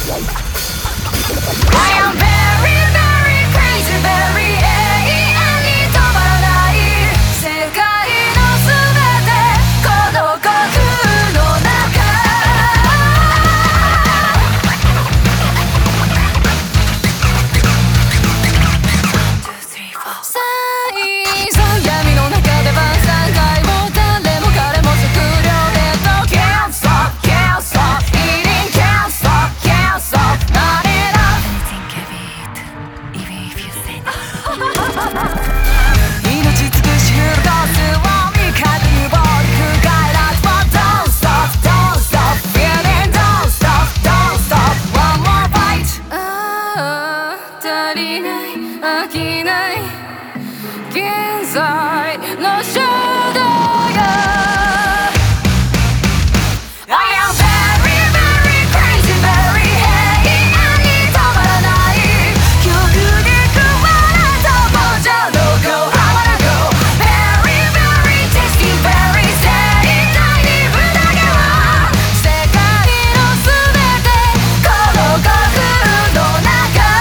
am very very crazy very 永遠に止まらない世界のすべてこの呼吸の中最初闇の中で晩餐会も誰も彼も測量へと Can't stop, can't stop, eating can't stop, can't stop, not enough Anything can be eaten, even if you say no 命尽くしフルコースを味方に暴力快楽 But don't stop, don't stop, feeling don't stop, don't stop, one more bite 足りない飽きない現在の衝動よ I am very very crazy very 永遠に止まらない曲に食われたもんじゃ No go, I wanna go Very very tasty very 盛大にぶだけは世界のすべてこの呼吸の中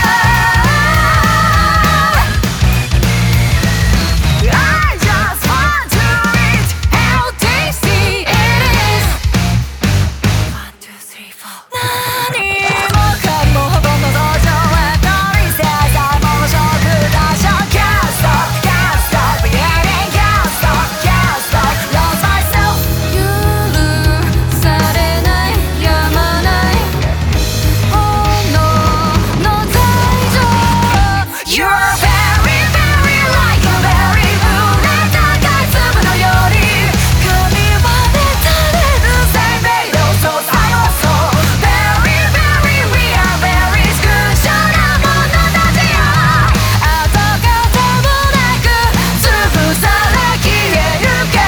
I just want to eat how tasty it is 1, 2, 3, 4何もかもほとんど同情へと見せたもの食出し Can't stop, can't stop, eating can't stop, can't stop, lost myself 許されないやまない炎の罪状 You're very very like a berry 濡れた海粒のように髪はねたれる生命のそうさよそう Very very we are very スクショなものたちよ跡形もなく潰され消えゆけ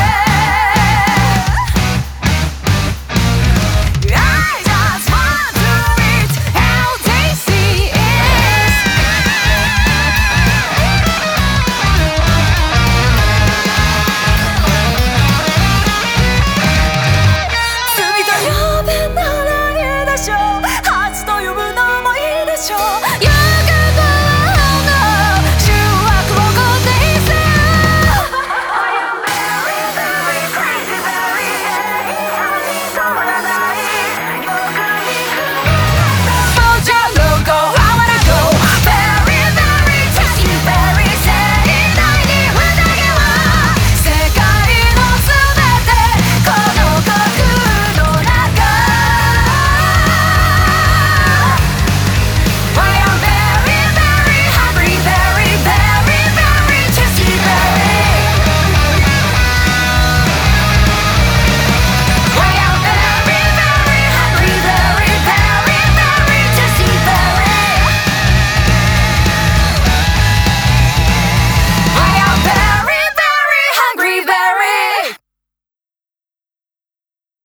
I just want to eat how tasty it is 罪と呼べならいいでしょう